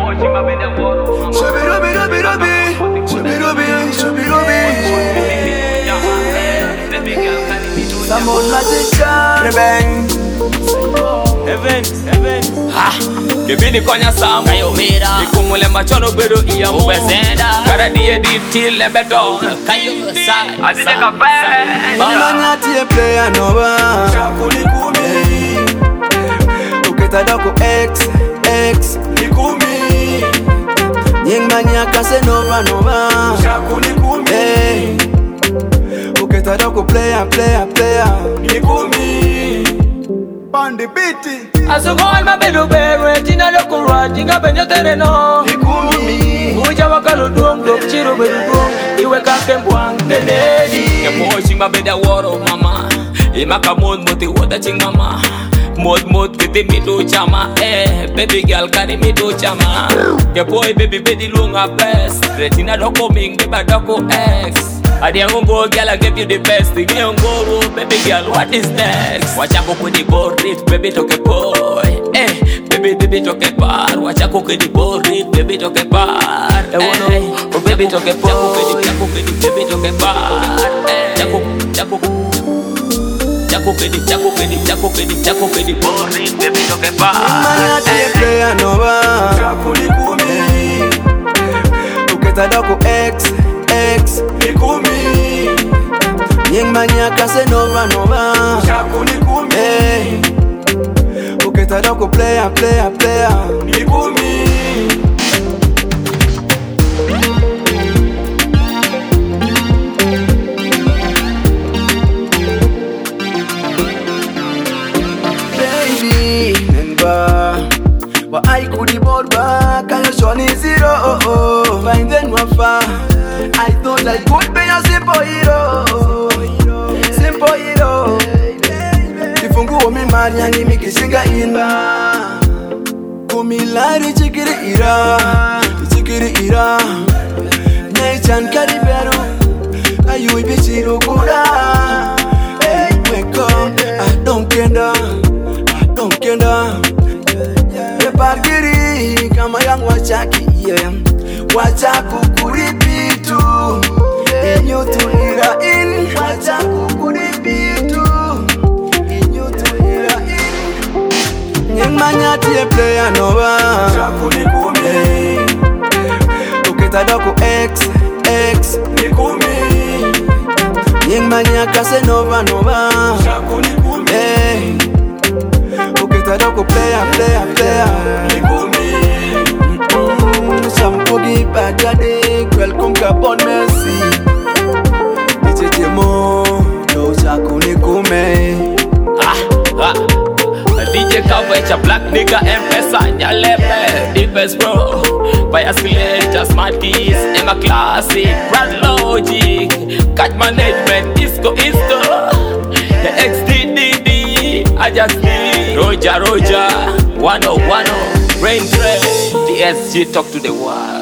Someone magic bang. Event ha Kebini konya samu Kayo mira Ikumule machono bedo iya mo Ubezenda Kara diye diti lebedo Kayo sa Adide kape Manya tiye player nova Shakuli kumi Uketa doko X Nikumi Nying manya kase nova Shakuli kumi Uketa doko player Nikumi Pandi biti Asugoi mabedu beru Tina loko rajinga benyo tereno Nikumi Uja wakalo duong dok chiro bedu duong Iwe kake mbwang nenedi Kepo shing mabeda woro mama Imaka mod moti wada ching mama Mod kiti mido chama baby girl kari mido chama Kepo baby bedi lunga best Retina doko ming beba doko X Adiango girl I give you the best Adiango baby girl what is next Wachako kudi borit baby toke boy baby toke bar Wachako kudi borit baby toke bar Oh baby toke boy baby toke bar Chako kudi borit baby toke bar Manya tiye player nova Shakuli kumi Uketa doko X Nikumi Nying manya kase nova Shakuli kumi Uketa doko player Nikumi Baby Member Wa I kudi board back Can you show me zero Find then wafa I thought I could be a simple hero Kifunguo mi mariani mikishinga inba Kumilari chikiri ira Naichan kariberu Ayu ibichiru kura Hey, wake up I don't kenda Repargiri kama yang wachaki Wachaku kuripitu Inyutu ira in Wachaku kuripitu Inyutu ira in Nyeng manya tiye player nova Shakuli kumi Uketa doko X Nikumi Nyeng manya kase nova Shakuli kumi Uketa doko player Nikumi Sampogi bagade Welcome Gabon merci DJ Demo No Shakuli kume DJ Kawecha Black nigga M-Pesa Nyalepe Deepest bro By Escalator Smart Keys Emma Classic Brad Logic Catch Management Isco The XDDD I just need Roger 101 Rain Train DSG talk to the world